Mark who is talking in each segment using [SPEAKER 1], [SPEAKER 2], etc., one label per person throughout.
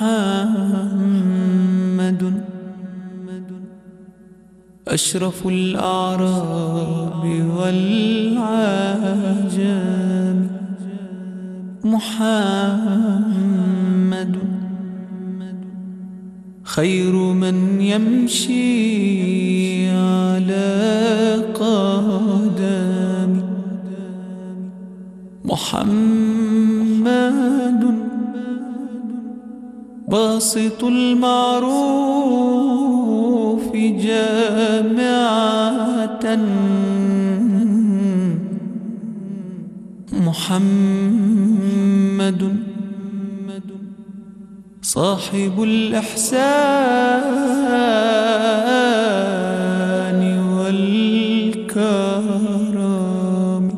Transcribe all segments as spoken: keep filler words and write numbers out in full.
[SPEAKER 1] محمد أشرف الأعراب والعجم، محمد خير من يمشي على قدم، محمد باسط المعروف جامعة، محمد صاحب الإحسان والكرم.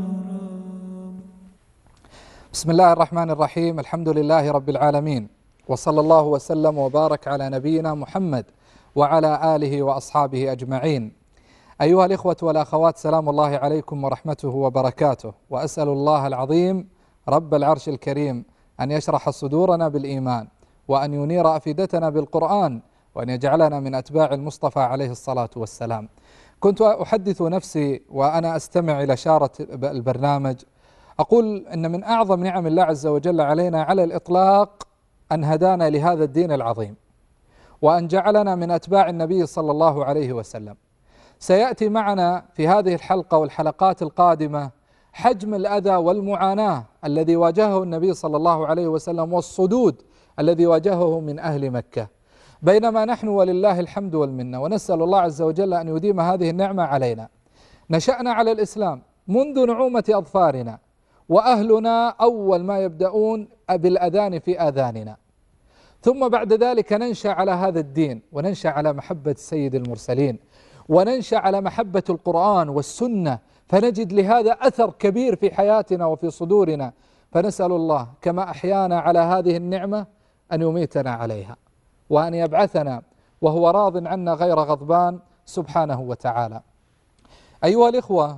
[SPEAKER 2] بسم الله الرحمن الرحيم. الحمد لله رب العالمين، وصلى الله وسلم وبارك على نبينا محمد وعلى آله وأصحابه أجمعين. أيها الإخوة والأخوات، سلام الله عليكم ورحمته وبركاته، وأسأل الله العظيم رب العرش الكريم أن يشرح صدورنا بالإيمان، وأن ينير أفئدتنا بالقرآن، وأن يجعلنا من أتباع المصطفى عليه الصلاة والسلام. كنت أحدث نفسي وأنا أستمع إلى شارة البرنامج أقول إن من أعظم نعم الله عز وجل علينا على الإطلاق أن هدانا لهذا الدين العظيم، وأن جعلنا من أتباع النبي صلى الله عليه وسلم. سيأتي معنا في هذه الحلقة والحلقات القادمة حجم الأذى والمعاناة الذي واجهه النبي صلى الله عليه وسلم، والصدود الذي واجهه من أهل مكة، بينما نحن ولله الحمد والمنة، ونسأل الله عز وجل أن يديم هذه النعمة علينا. نشأنا على الإسلام منذ نعومة أظفارنا، وأهلنا أول ما يبدأون بالأذان في آذاننا، ثم بعد ذلك ننشأ على هذا الدين، وننشأ على محبة سيد المرسلين، وننشأ على محبة القرآن والسنة، فنجد لهذا أثر كبير في حياتنا وفي صدورنا. فنسأل الله كما أحيانا على هذه النعمة أن يميتنا عليها، وأن يبعثنا وهو راض عنا غير غضبان سبحانه وتعالى. أيها الإخوة،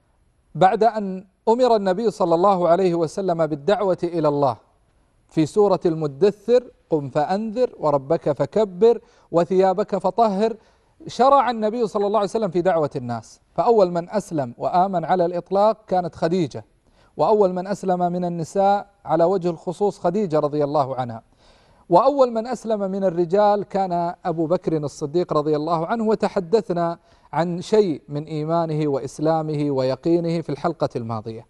[SPEAKER 2] بعد أن أمر النبي صلى الله عليه وسلم بالدعوة إلى الله في سورة المدثر: قم فأنذر وربك فكبر وثيابك فطهر، شرع النبي صلى الله عليه وسلم في دعوة الناس. فأول من أسلم وآمن على الإطلاق كانت خديجة، وأول من أسلم من النساء على وجه الخصوص خديجة رضي الله عنها، وأول من أسلم من الرجال كان أبو بكر الصديق رضي الله عنه، وتحدثنا عن شيء من إيمانه وإسلامه ويقينه في الحلقة الماضية.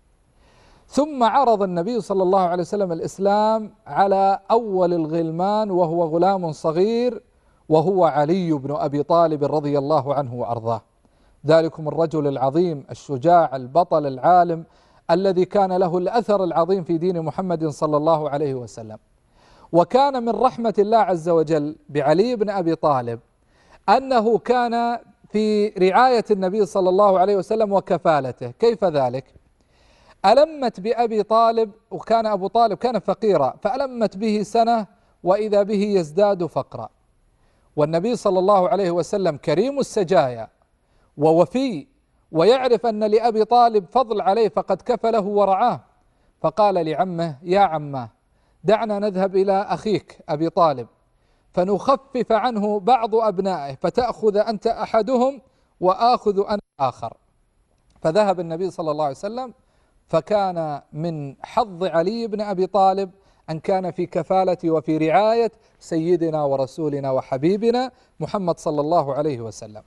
[SPEAKER 2] ثم عرض النبي صلى الله عليه وسلم الإسلام على أول الغلمان، وهو غلام صغير، وهو علي بن أبي طالب رضي الله عنه وأرضاه، ذلكم الرجل العظيم الشجاع البطل العالم الذي كان له الأثر العظيم في دين محمد صلى الله عليه وسلم. وكان من رحمة الله عز وجل بعلي بن أبي طالب أنه كان في رعاية النبي صلى الله عليه وسلم وكفالته. كيف ذلك؟ ألمت بأبي طالب، وكان أبو طالب كان فقيرا، فألمت به سنة وإذا به يزداد فقرا، والنبي صلى الله عليه وسلم كريم السجايا ووفي، ويعرف أن لأبي طالب فضل عليه، فقد كفله ورعاه، فقال لعمه: يا عماه، دعنا نذهب إلى أخيك أبي طالب فنخفف عنه بعض أبنائه، فتأخذ أنت أحدهم وآخذ أنا آخر. فذهب النبي صلى الله عليه وسلم، فكان من حظ علي بن أبي طالب أن كان في كفالة وفي رعاية سيدنا ورسولنا وحبيبنا محمد صلى الله عليه وسلم.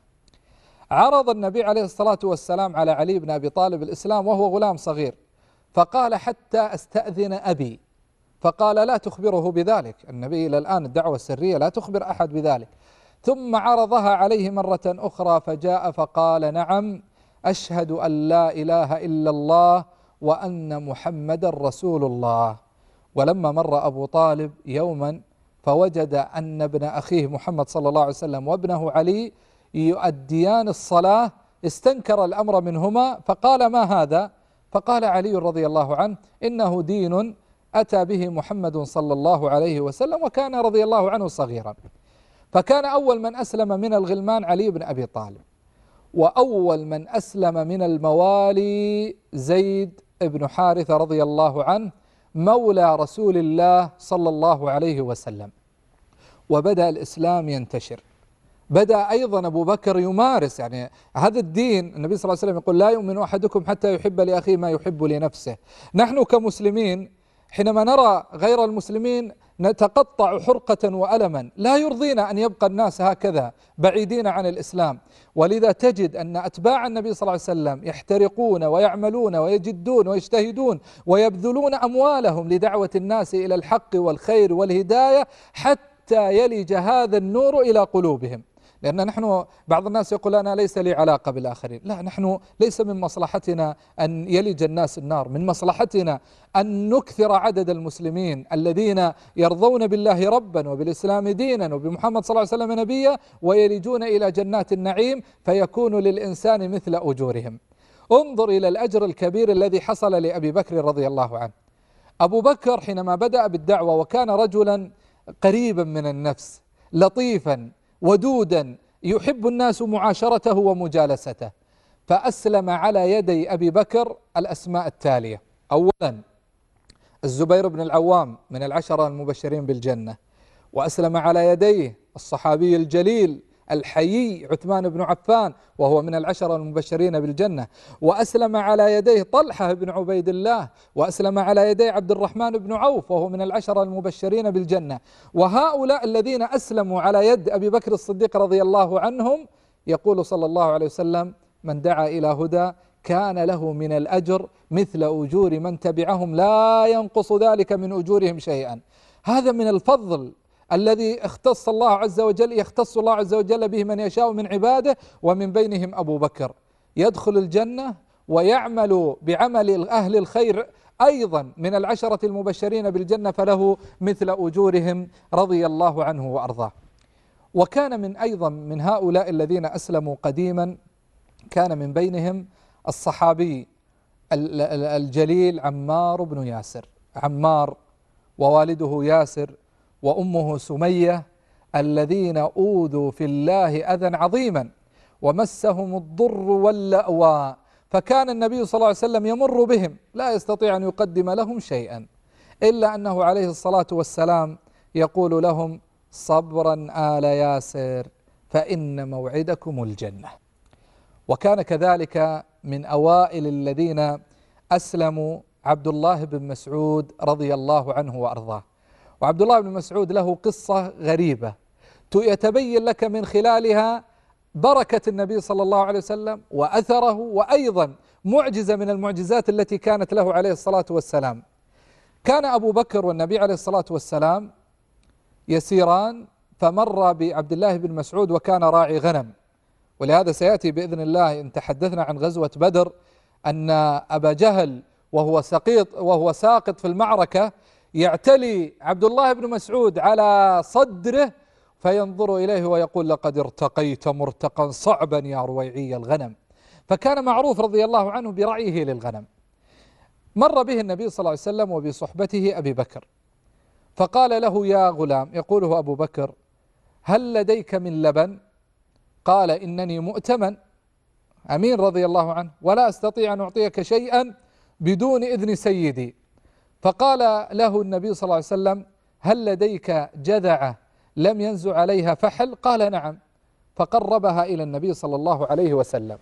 [SPEAKER 2] عرض النبي عليه الصلاة والسلام على علي بن أبي طالب الإسلام وهو غلام صغير، فقال: حتى أستأذن أبي. فقال: لا تخبره بذلك، النبي إلى الآن الدعوة السرية لا تخبر أحد بذلك. ثم عرضها عليه مرة أخرى، فجاء فقال: نعم، أشهد أن لا إله إلا الله وأن محمد رسول الله. ولما مر أبو طالب يوما فوجد أن ابن أخيه محمد صلى الله عليه وسلم وابنه علي يؤديان الصلاة، استنكر الأمر منهما، فقال: ما هذا؟ فقال علي رضي الله عنه: إنه دين أتى به محمد صلى الله عليه وسلم، وكان رضي الله عنه صغيرا. فكان أول من أسلم من الغلمان علي بن أبي طالب، وأول من أسلم من الموالي زيد بن حارثة رضي الله عنه مولى رسول الله صلى الله عليه وسلم. وبدأ الإسلام ينتشر. بدأ أيضا أبو بكر يمارس يعني هذا الدين. النبي صلى الله عليه وسلم يقول لا يؤمن أحدكم حتى يحب لأخيه ما يحب لنفسه. نحن كمسلمين حينما نرى غير المسلمين نتقطع حرقة وألما، لا يرضينا أن يبقى الناس هكذا بعيدين عن الإسلام. ولذا تجد أن أتباع النبي صلى الله عليه وسلم يحترقون ويعملون ويجدون ويجتهدون ويبذلون أموالهم لدعوة الناس إلى الحق والخير والهداية حتى يلج هذا النور إلى قلوبهم. لأن نحن بعض الناس يقول أنا ليس لي علاقة بالآخرين، لا، نحن ليس من مصلحتنا أن يلج الناس النار، من مصلحتنا أن نكثر عدد المسلمين الذين يرضون بالله ربا وبالإسلام دينا وبمحمد صلى الله عليه وسلم نبيا ويلجون إلى جنات النعيم فيكون للإنسان مثل أجورهم. انظر إلى الأجر الكبير الذي حصل لأبي بكر رضي الله عنه. أبو بكر حينما بدأ بالدعوة وكان رجلا قريبا من النفس، لطيفا ودودا، يحب الناس معاشرته ومجالسته، فأسلم على يدي أبي بكر الأسماء التالية: أولا الزبير بن العوام من العشرة المبشرين بالجنة، وأسلم على يديه الصحابي الجليل الحيي عثمان بن عفان وهو من العشرة المبشرين بالجنة، وأسلم على يديه طلحة بن عبيد الله، وأسلم على يديه عبد الرحمن بن عوف وهو من العشرة المبشرين بالجنة. وهؤلاء الذين أسلموا على يد أبي بكر الصديق رضي الله عنهم يقول صلى الله عليه وسلم: من دعا إلى هدى كان له من الأجر مثل أجور من تبعهم لا ينقص ذلك من أجورهم شيئا. هذا من الفضل الذي اختص الله عز وجل يختص الله عز وجل به من يشاء من عباده، ومن بينهم أبو بكر يدخل الجنة ويعمل بعمل أهل الخير أيضا من العشرة المبشرين بالجنة فله مثل أجورهم رضي الله عنه وأرضاه. وكان من أيضا من هؤلاء الذين أسلموا قديما كان من بينهم الصحابي الجليل عمار بن ياسر. عمار ووالده ياسر وأمه سمية الذين أوذوا في الله أذى عظيما ومسهم الضر واللأوى، فكان النبي صلى الله عليه وسلم يمر بهم لا يستطيع أن يقدم لهم شيئا، إلا أنه عليه الصلاة والسلام يقول لهم: صبرا آل ياسر فإن موعدكم الجنة. وكان كذلك من أوائل الذين أسلموا عبد الله بن مسعود رضي الله عنه وأرضاه. وعبد الله بن مسعود له قصة غريبة يتبين لك من خلالها بركة النبي صلى الله عليه وسلم وأثره، وأيضا معجزة من المعجزات التي كانت له عليه الصلاة والسلام. كان أبو بكر والنبي عليه الصلاة والسلام يسيران فمر بعبد الله بن مسعود وكان راعي غنم، ولهذا سيأتي بإذن الله إن تحدثنا عن غزوة بدر أن أبا جهل وهو سقيط وهو ساقط في المعركة يعتلي عبد الله بن مسعود على صدره فينظر إليه ويقول: لقد ارتقيت مرتقا صعبا يا رويعي الغنم. فكان معروف رضي الله عنه برعيه للغنم. مر به النبي صلى الله عليه وسلم وبصحبته أبي بكر فقال له: يا غلام، يقوله أبو بكر: هل لديك من لبن؟ قال: إنني مؤتمن أمين رضي الله عنه ولا أستطيع أن أعطيك شيئا بدون إذن سيدي. فقال له النبي صلى الله عليه وسلم: هل لديك جذعة لم ينزع عليها فحل؟ قال: نعم. فقربها إلى النبي صلى الله عليه وسلم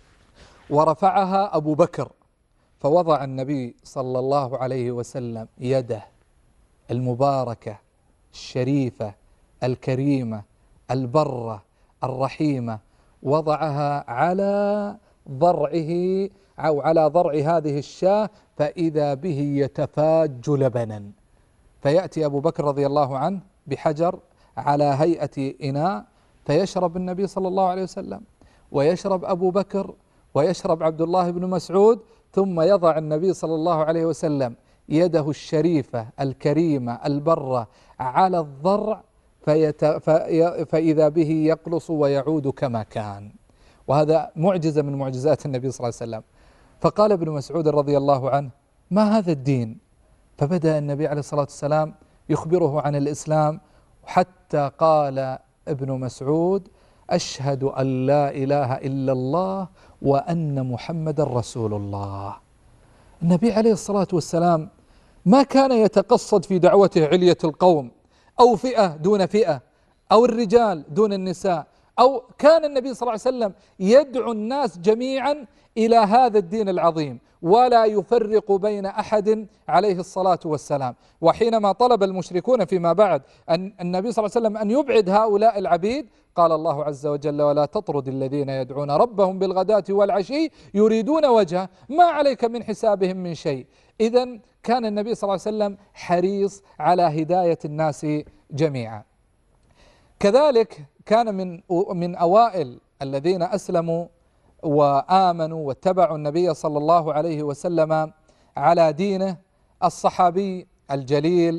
[SPEAKER 2] ورفعها أبو بكر، فوضع النبي صلى الله عليه وسلم يده المباركة الشريفة الكريمة البرة الرحيمة، وضعها على ضرعه أو على ضرع هذه الشاة، فإذا به يتفاج لبنا. فيأتي أبو بكر رضي الله عنه بحجر على هيئة إناء فيشرب النبي صلى الله عليه وسلم ويشرب أبو بكر ويشرب عبد الله بن مسعود، ثم يضع النبي صلى الله عليه وسلم يده الشريفة الكريمة البرة على الضرع فيت... في... فإذا به يقلص ويعود كما كان. وهذا معجزة من معجزات النبي صلى الله عليه وسلم. فقال ابن مسعود رضي الله عنه: ما هذا الدين؟ فبدأ النبي عليه الصلاة والسلام يخبره عن الإسلام، حتى قال ابن مسعود: أشهد أن لا إله إلا الله وأن محمد رسول الله. النبي عليه الصلاة والسلام ما كان يتقصد في دعوته علية القوم أو فئة دون فئة، أو الرجال دون النساء، أو كان النبي صلى الله عليه وسلم يدعو الناس جميعا إلى هذا الدين العظيم ولا يفرق بين أحد عليه الصلاة والسلام. وحينما طلب المشركون فيما بعد أن النبي صلى الله عليه وسلم أن يبعد هؤلاء العبيد، قال الله عز وجل: ولا تطرد الذين يدعون ربهم بالغداة والعشي يريدون وجهه ما عليك من حسابهم من شيء. إذن كان النبي صلى الله عليه وسلم حريص على هداية الناس جميعا. كذلك كان من من أوائل الذين أسلموا وآمنوا واتبعوا النبي صلى الله عليه وسلم على دينه الصحابي الجليل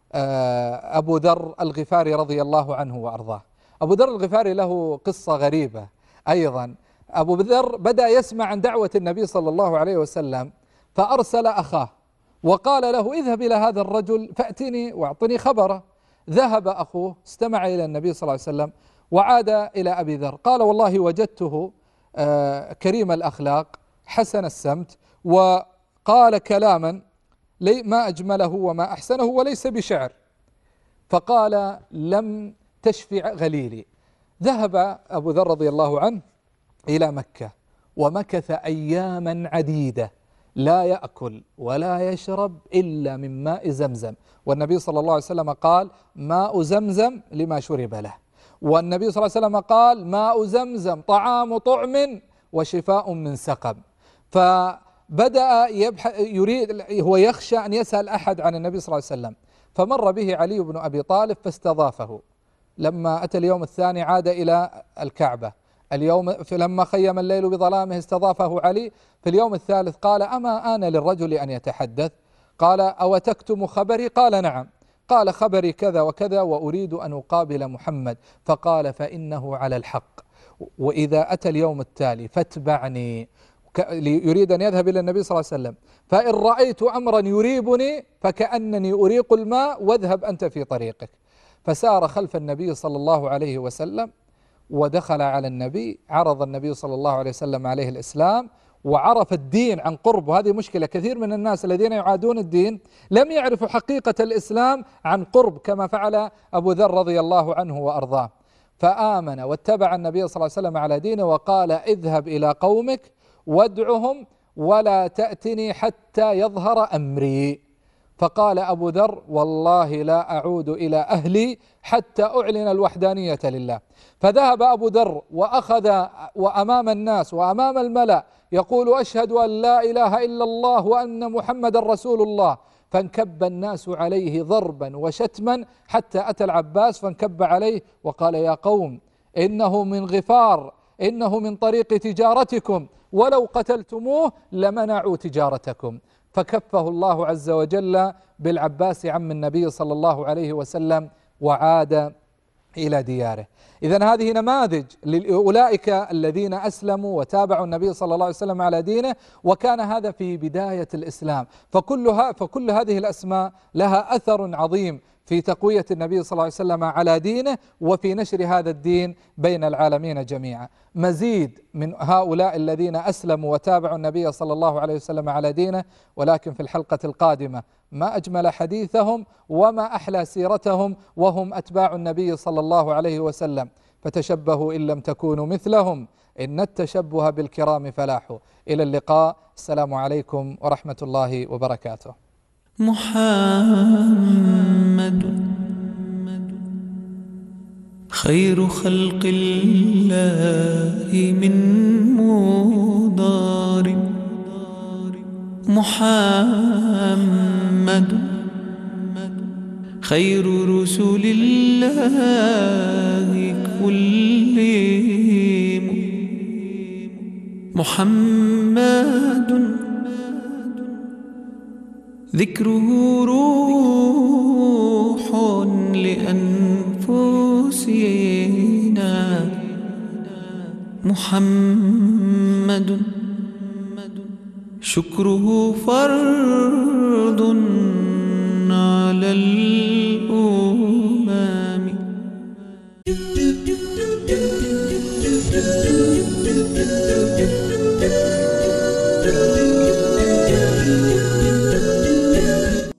[SPEAKER 2] أبو ذر الغفاري رضي الله عنه وأرضاه. أبو ذر الغفاري له قصة غريبة أيضا. أبو ذر بدأ يسمع عن دعوة النبي صلى الله عليه وسلم فأرسل أخاه وقال له: اذهب إلى هذا الرجل فأتني واعطني خبره. ذهب أخوه استمع إلى النبي صلى الله عليه وسلم وعاد إلى أبي ذر، قال: والله وجدته كريم الأخلاق حسن السمت، وقال كلاما ما أجمله وما أحسنه وليس بشعر. فقال: لم تشفع غليلي. ذهب أبو ذر رضي الله عنه إلى مكة ومكث أياما عديدة لا يأكل ولا يشرب إلا من ماء زمزم، والنبي صلى الله عليه وسلم قال: ماء زمزم لما شرب له. والنبي صلى الله عليه وسلم قال: ماء زمزم طعام طعم وشفاء من سقم. فبدأ يبحث يريد هو يخشى أن يسأل أحد عن النبي صلى الله عليه وسلم، فمر به علي بن أبي طالب فاستضافه. لما أتى اليوم الثاني عاد إلى الكعبة. اليوم لما خيم الليل بظلامه استضافه علي. في اليوم الثالث قال: أما آن للرجل أن يتحدث؟ قال: أو تكتم خبري؟ قال: نعم. قال: خبري كذا وكذا وأريد أن أقابل محمد. فقال: فإنه على الحق، وإذا أتى اليوم التالي فاتبعني. يريد أن يذهب إلى النبي صلى الله عليه وسلم: فإن رأيت أمرا يريبني فكأنني أريق الماء واذهب أنت في طريقك. فسار خلف النبي صلى الله عليه وسلم ودخل على النبي، عرض النبي صلى الله عليه وسلم عليه الإسلام وعرف الدين عن قرب. وهذه مشكلة كثير من الناس الذين يعادون الدين لم يعرفوا حقيقة الإسلام عن قرب كما فعل أبو ذر رضي الله عنه وأرضاه. فآمن واتبع النبي صلى الله عليه وسلم على دينه وقال: اذهب إلى قومك وادعهم ولا تأتني حتى يظهر أمري. فقال أبو ذر: والله لا أعود إلى أهلي حتى أعلن الوحدانية لله. فذهب أبو ذر وأخذ وأمام الناس وأمام الملأ يقول: أشهد أن لا إله إلا الله وأن محمد رسول الله. فانكب الناس عليه ضربا وشتما حتى أتى العباس فانكب عليه وقال: يا قوم، إنه من غفار، إنه من طريق تجارتكم، ولو قتلتموه لمنعوا تجارتكم. فكفه الله عز وجل بالعباس عم النبي صلى الله عليه وسلم وعاد إلى دياره. إذن هذه نماذج لأولئك الذين أسلموا وتابعوا النبي صلى الله عليه وسلم على دينه، وكان هذا في بداية الإسلام. فكلها فكل هذه الأسماء لها أثر عظيم في تقوية النبي صلى الله عليه وسلم على دينه وفي نشر هذا الدين بين العالمين جميعا. مزيد من هؤلاء الذين أسلموا وتابعوا النبي صلى الله عليه وسلم على دينه، ولكن في الحلقة القادمة ما أجمل حديثهم وما أحلى سيرتهم وهم أتباع النبي صلى الله عليه وسلم. فتشبهوا إن لم تكونوا مثلهم إن التشبه بالكرام فلاح. إلى اللقاء، السلام عليكم ورحمة الله وبركاته.
[SPEAKER 1] محمد خير خلق الله من مضار، محمد خير رسل الله كلهم، محمد ذكره روح لأنفسنا، محمد شكره فرض على الأمة.